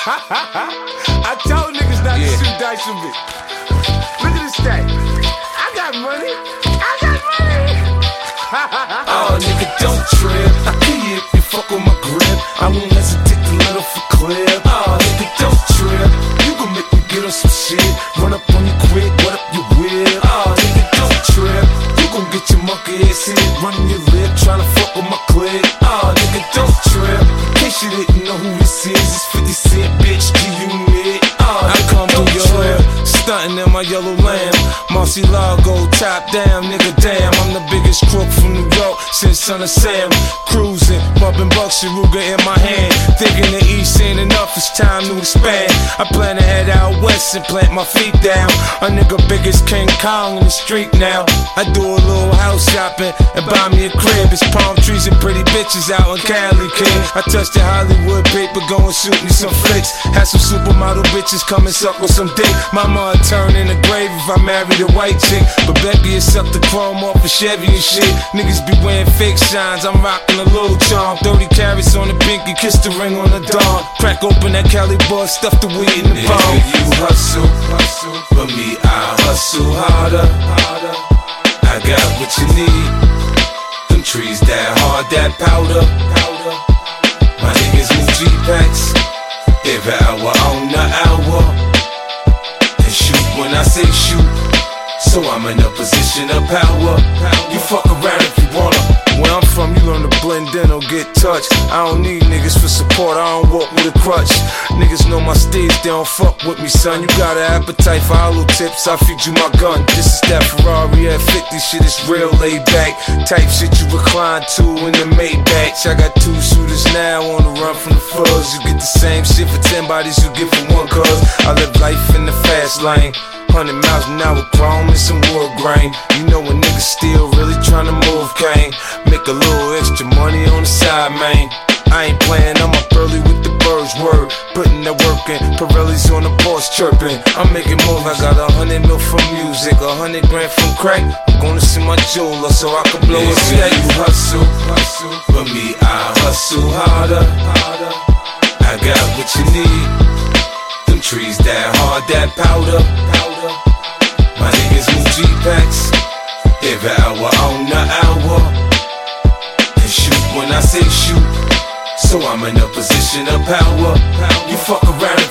I told niggas not to shoot dice with me. Look at this thing. I got money. I got money. Oh, nigga, don't trip. I kill you if you fuck with my grip. I won't hesitate to let off a clip. Oh, nigga, don't trip. You gon' make me get on some shit. Run up on you quick, what up your whip? Oh, nigga, don't trip. You gon' get your monkey ass hit. Running your lip, tryna fuck with my clip. Oh, nigga, don't trip. In case you didn't know who this is, it's 50 Cent, bitch, G-Unit. Oh, I come through your hood, stuntin' in my yellow lamb. Murcielago, top down, nigga, damn. I'm the biggest crook from New York since Son of Sam. Cruising, bumping Bucks and Ruger in my hand. Thinking the East ain't enough, it's time to expand. I plan to head out west and plant my feet down. A nigga big as King Kong in the street now. I do a little house shopping and buy me a crib. It's palm trees and pretty bitches out in Cali, kid. I touched the Hollywood paper, go and shoot me some flicks. Had some supermodel bitches come and suck with some dick. Mama would turn in the grave if I married a white chick. But Becky would suck the chrome off of Chevy and shit. Niggas be wearing fake shines, I'm rocking a little charm. 30 carats on the pinky, kiss the ring on the dawn. Crack open that Cali bud, stuff the weed in the bomb. Nigga, you hustle, but me, I hustle harder. I got what you need. Them trees that hard, that powder. My niggas move G-Packs every hour on the hour. And shoot when I say shoot, so I'm in a position of power. You fuck around if you wanna. Where I'm from, you learn to blend in or get touched. I don't need niggas for support, I don't walk with a crutch. Niggas know my stage, they don't fuck with me, son. You got an appetite for hollow tips, I feed you my gun. This is that Ferrari F50 shit, it's real laid back. Type shit you recline to in the Maybach. I got 2 shooters now on the run from the fuzz. You get the same shit for 10 bodies you get for 1 cuz I live life in the fast lane. 100 miles an hour, chrome and some wood grain. You know a nigga still really tryna move cane. Make a little extra money on the side, man. I ain't playing, I'm up early with the birds, word. Putting that work in, Pirelli's on the porch chirping. I'm making moves, I got 100 mil from music, 100 grand from crack. I'm gonna see my jeweler so I can blow a stack. You hustle, but me, I hustle harder. I got what you need. Them trees that hard, that powder. My niggas move G-Packs every hour on the hour. And shoot when I say shoot, so I'm in a position of power. You fuck around